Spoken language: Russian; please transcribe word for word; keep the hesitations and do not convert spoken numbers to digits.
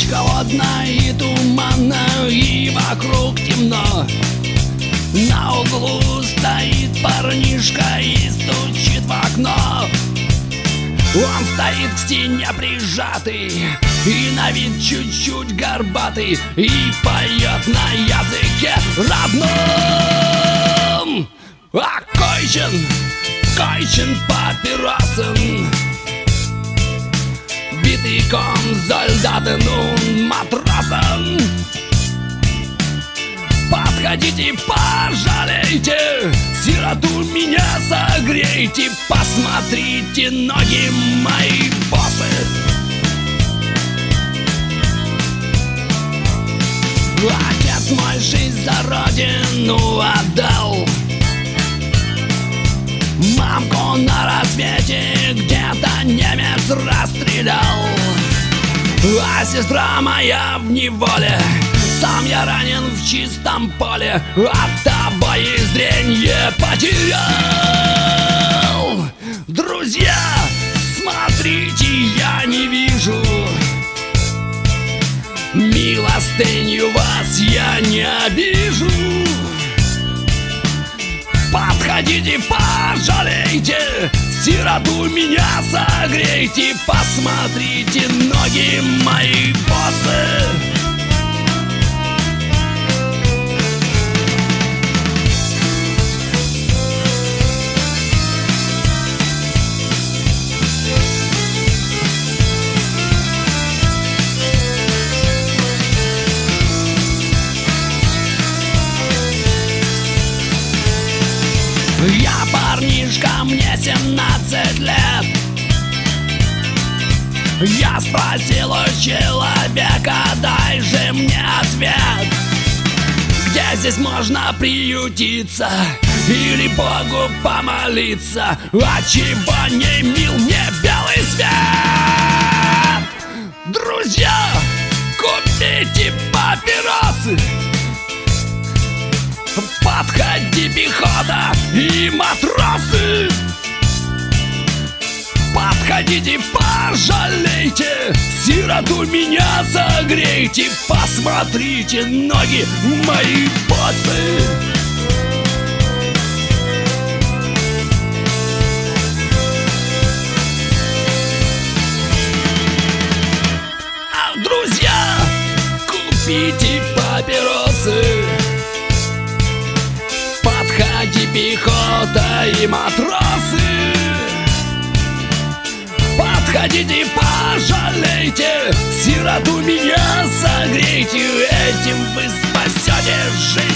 холодно и туманно, и вокруг темно. На углу стоит парнишка и стучит в окно. Он стоит к стене прижатый и на вид чуть-чуть горбатый, и поет на языке родном. Окончен, кончен папиросом, битый ком солдатен он матросом. Подходите, пожалейте, сироту меня согрейте, посмотрите, ноги мои босы. Отец мой жизнь за родину отдал, мамку на рассвете где-то немец расстрелял, а сестра моя в неволе. Сам я ранен в чистом поле, от обои зренье потерял. Друзья, смотрите, я не вижу, милостынью вас я не обижу. Подходите, пожалейте, сироту меня согрейте, посмотрите, ноги мои босы. Я парнишка, мне семнадцать лет. Я спросил у человека, дай же мне ответ, где здесь можно приютиться или Богу помолиться, отчего не мил мне белый свет. Друзья, купите папиросы, подходи, пехота и матросы. Подходите, пожалейте, сироту меня согрейте, посмотрите, ноги мои босы. А, друзья, купите папиросы, подходи, пехота и матросы. Подходите, пожалейте, сироту меня согрейте, этим вы спасете жизнь.